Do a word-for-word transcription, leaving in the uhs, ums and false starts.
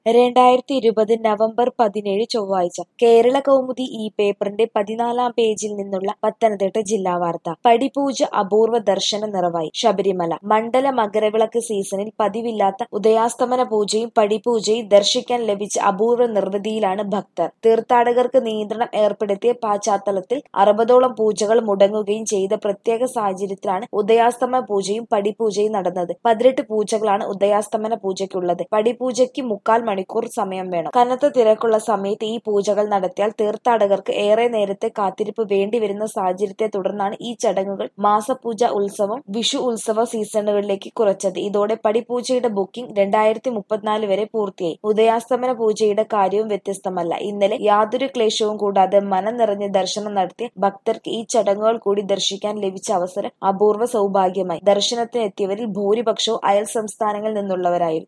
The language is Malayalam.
രണ്ടായിരത്തി ഇരുപത് നവംബർ പതിനേഴ് ചൊവ്വാഴ്ച കേരള കൗമുദി ഈ പേപ്പറിന്റെ പതിനാലാം പേജിൽ നിന്നുള്ള പത്തനംതിട്ട ജില്ലാ വാർത്ത. പടിപൂജ അപൂർവ ദർശന നിറവായി ശബരിമല. മണ്ഡല മകരവിളക്ക് സീസണിൽ പതിവില്ലാത്ത ഉദയാസ്തമന പൂജയും പടിപൂജയും ദർശിക്കാൻ ലഭിച്ച അപൂർവ നിർവൃതിയിലാണ് ഭക്തർ. തീർത്ഥാടകർക്ക് നിയന്ത്രണം ഏർപ്പെടുത്തിയ പശ്ചാത്തലത്തിൽ അറുപതോളം പൂജകൾ മുടങ്ങുകയും ചെയ്ത പ്രത്യേക സാഹചര്യത്തിലാണ് ഉദയാസ്തമന പൂജയും പടിപൂജയും നടന്നത്. പതിനെട്ട് പൂജകളാണ് ഉദയാസ്തമന പൂജയ്ക്കുള്ളത്. പടിപൂജയ്ക്ക് മുക്കാൽ മണിക്കൂർ സമയം വേണം. കനത്ത തിരക്കുള്ള സമയത്ത് ഈ പൂജകൾ നടത്തിയാൽ തീർത്ഥാടകർക്ക് ഏറെ നേരത്തെ കാത്തിരിപ്പ് വേണ്ടിവരുന്ന സാഹചര്യത്തെ തുടർന്നാണ് ഈ ചടങ്ങുകൾ മാസപൂജ ഉത്സവം, വിഷു ഉത്സവ സീസണുകളിലേക്ക് കുറച്ചത്. ഇതോടെ പടിപൂജയുടെ ബുക്കിംഗ് രണ്ടായിരത്തി മുപ്പത്തിനാല് വരെ പൂർത്തിയായി. ഉദയാസ്തമന പൂജയുടെ കാര്യവും വ്യത്യസ്തമല്ല. ഇന്നലെ യാതൊരു ക്ലേശവും കൂടാതെ മനം നിറഞ്ഞ് ദർശനം നടത്തിയ ഭക്തർക്ക് ഈ ചടങ്ങുകൾ കൂടി ദർശിക്കാൻ ലഭിച്ച അവസരം അപൂർവ സൗഭാഗ്യമായി. ദർശനത്തിനെത്തിയവരിൽ ഭൂരിപക്ഷവും അയൽ സംസ്ഥാനങ്ങളിൽ നിന്നുള്ളവരായിരുന്നു.